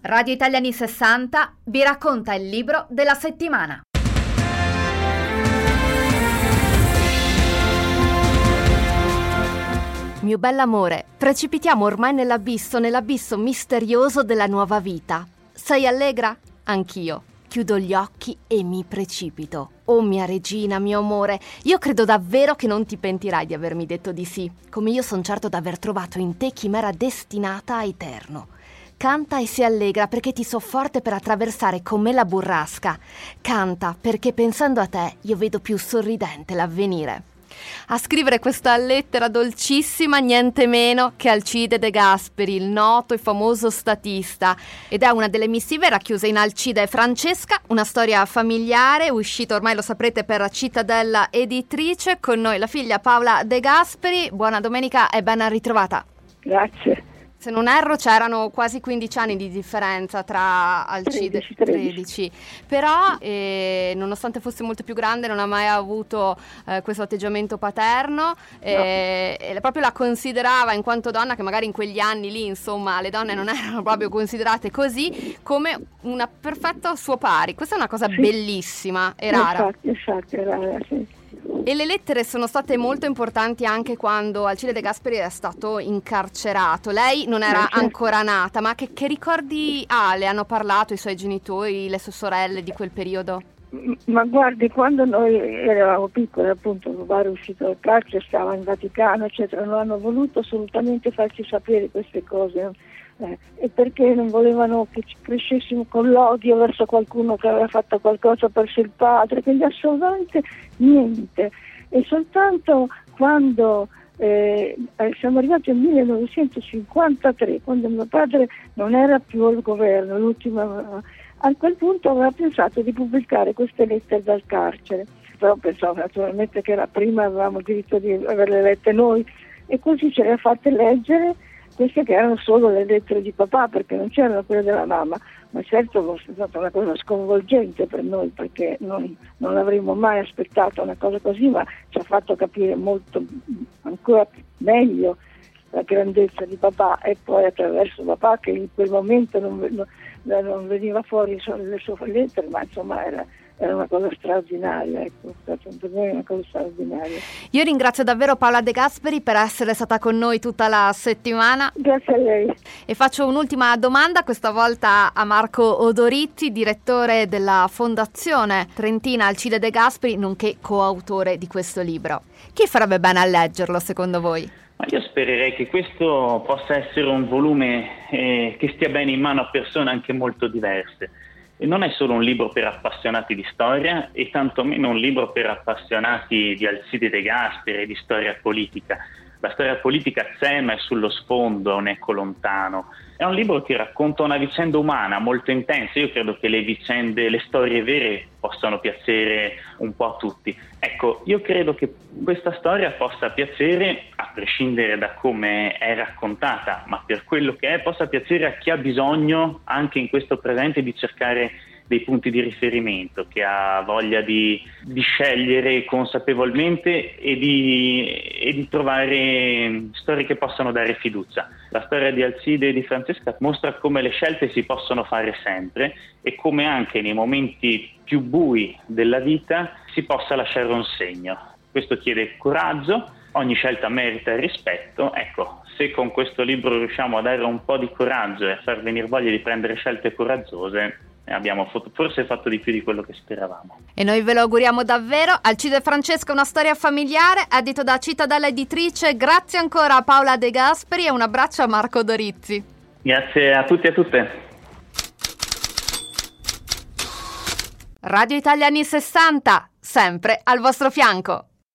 Radio Italia anni 60 vi racconta il libro della settimana. Mio bell'amore, precipitiamo ormai nell'abisso misterioso della nuova vita. Sei allegra? Anch'io. Chiudo gli occhi e mi precipito. Oh mia regina, mio amore, io credo davvero che non ti pentirai di avermi detto di sì, come io son certo d'aver trovato in te chi m'era destinata a eterno. Canta e si allegra perché ti so forte per attraversare con me la burrasca. Canta perché pensando a te io vedo più sorridente l'avvenire. A scrivere questa lettera dolcissima niente meno che Alcide De Gasperi, il noto e famoso statista, ed è una delle missive racchiuse in Alcide Francesca, una storia familiare uscita ormai lo saprete per Cittadella Editrice. Con noi la figlia Paola De Gasperi. Buona domenica e ben ritrovata. Grazie. Se non erro c'erano quasi 15 anni di differenza tra Alcide 13. Però nonostante fosse molto più grande non ha mai avuto questo atteggiamento paterno, e proprio la considerava in quanto donna, che magari in quegli anni lì insomma le donne non erano proprio considerate così, come una perfetta suo pari. Questa è una cosa bellissima e rara. Infatti, è rara, sì. E le lettere sono state molto importanti anche quando Alcide De Gasperi è stato incarcerato. Lei non era ancora nata, ma che ricordi ha? Le hanno parlato i suoi genitori, le sue sorelle di quel periodo? Ma guardi, quando noi eravamo piccoli, appunto, papà era uscito dal carcere, stava in Vaticano, eccetera, non hanno voluto assolutamente farci sapere queste cose. E perché non volevano che ci crescessimo con l'odio verso qualcuno che aveva fatto qualcosa verso il padre, quindi assolutamente niente. E soltanto quando siamo arrivati nel 1953, quando mio padre non era più al governo, a quel punto aveva pensato di pubblicare queste lettere dal carcere, però pensavo naturalmente che la prima avevamo il diritto di averle lette noi, e così ce le ha fatte leggere. Queste che erano solo le lettere di papà, perché non c'erano quelle della mamma, ma certo è stata una cosa sconvolgente per noi, perché non avremmo mai aspettato una cosa così, ma ci ha fatto capire molto, ancora meglio, la grandezza di papà, e poi attraverso papà, che in quel momento non veniva fuori le sue lettere, ma insomma era una cosa straordinaria, ecco, per noi una cosa straordinaria. Io ringrazio davvero Paola De Gasperi per essere stata con noi tutta la settimana. Grazie a lei. E faccio un'ultima domanda, questa volta a Marco Odorizzi, direttore della Fondazione Trentina Alcide De Gasperi, nonché coautore di questo libro. Chi farebbe bene a leggerlo, secondo voi? Ma io spererei che questo possa essere un volume che stia bene in mano a persone anche molto diverse. E non è solo un libro per appassionati di storia, e tantomeno un libro per appassionati di Alcide De Gasperi e di storia politica. La storia politica c'è, ma è sullo sfondo, non è lontano. È un libro che racconta una vicenda umana molto intensa. Io credo che le storie vere possano piacere un po' a tutti. Ecco, io credo che questa storia possa piacere, a prescindere da come è raccontata, ma per quello che è, possa piacere a chi ha bisogno, anche in questo presente, di cercare dei punti di riferimento, che ha voglia di scegliere consapevolmente e di trovare storie che possano dare fiducia. La storia di Alcide e di Francesca mostra come le scelte si possono fare sempre, e come anche nei momenti più bui della vita si possa lasciare un segno. Questo chiede coraggio, ogni scelta merita il rispetto. Ecco, se con questo libro riusciamo a dare un po' di coraggio e a far venire voglia di prendere scelte coraggiose, abbiamo forse fatto di più di quello che speravamo. E noi ve lo auguriamo davvero. Alcide Francesca, una storia familiare, edito da Cittadella Editrice. Grazie ancora a Paola De Gasperi e un abbraccio a Marco Dorizzi. Grazie a tutti e a tutte. Radio Italia anni 60, sempre al vostro fianco.